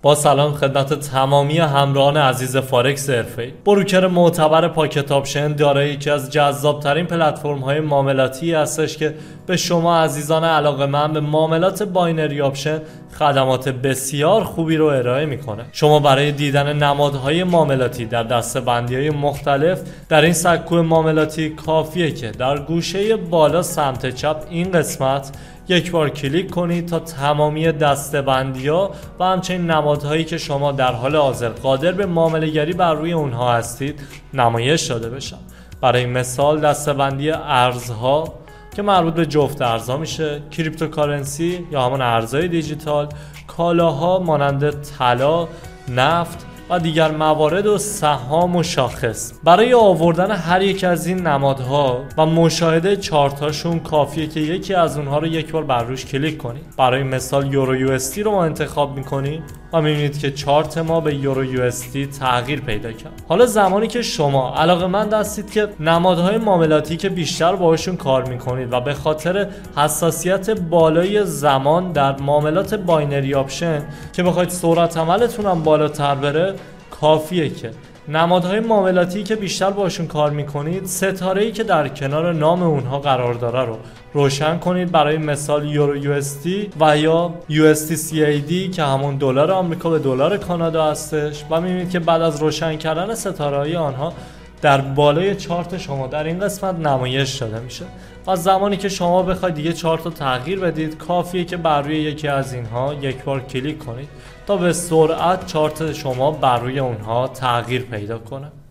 با سلام خدمت تمامی همراهان عزیز فارکس حرفه‌ای. بروکر معتبر پاکت آپشن دارای یکی از جذابترین پلتفرم‌های معاملاتی هستش که به شما عزیزان علاقه‌مند به معاملات باینری آپشن خدمات بسیار خوبی رو ارائه میکنه. شما برای دیدن نمادهای معاملاتی در دسته‌بندی‌های مختلف در این سکو معاملاتی کافیه که در گوشه بالا سمت چپ این قسمت یک بار کلیک کنید تا تمامی دسته‌بندی‌ها و همچنین نمادهایی که شما در حال حاضر قادر به معامله‌گری بر روی اونها هستید نمایش داده بشن. برای مثال دسته‌بندی ارزها که مربوط به جفت ارزها میشه، کریپتوکارنسی یا همون ارزهای دیجیتال، کالاها مانند طلا، نفت و دیگر موارد و سهام و شاخص. برای آوردن هر یک از این نمادها و مشاهده چارتاشون کافیه که یکی از اونها رو یک بار بر روش کلیک کنید. برای مثال یورو یو اس دی رو ما انتخاب میکنیم و میبینید که چارت ما به یورو یو اس دی تغییر پیدا کرد. حالا زمانی که شما علاقه‌مند هستید که نمادهای معاملاتی که بیشتر باهاشون کار میکنید و به خاطر حساسیت بالای زمان در معاملات باینری آپشن که بخواید سرعت عملتون هم بالاتر بره، کافیه که نمادهای معاملاتی که بیشتر باشون کار میکنید ستاره‌ای که در کنار نام اونها قرار داره رو روشن کنید. برای مثال یورو یو اس دی و یا یو اس دی سی ای دی که همون دلار آمریکا به دلار کانادا هستش و میبینید که بعد از روشن کردن ستاره‌های آنها در بالای چارت شما در این قسمت نمایش داده میشه. و زمانی که شما بخواید دیگه چارت رو تغییر بدید کافیه که بر روی یکی از اینها یک بار کلیک کنید تا به سرعت چارت شما بر روی اونها تغییر پیدا کنه.